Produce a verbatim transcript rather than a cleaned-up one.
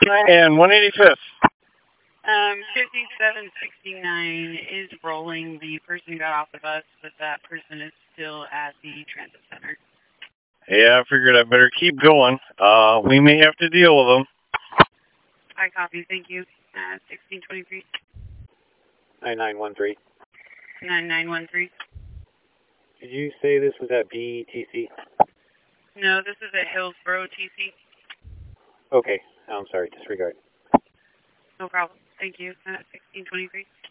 and one eighty-fifth. Um, fifty-seven sixty-nine is rolling. The person got off the bus, but that person is still at the transit center. Yeah, I figured I better keep going. Uh, we may have to deal with them. I copy. Thank you. Uh, sixteen twenty-three. nine nine one three. nine nine one three. Did you say this was at B T C? No, this is at Hillsboro T C. Okay, I'm sorry, disregard. No problem. Thank you. Uh, sixteen twenty-three.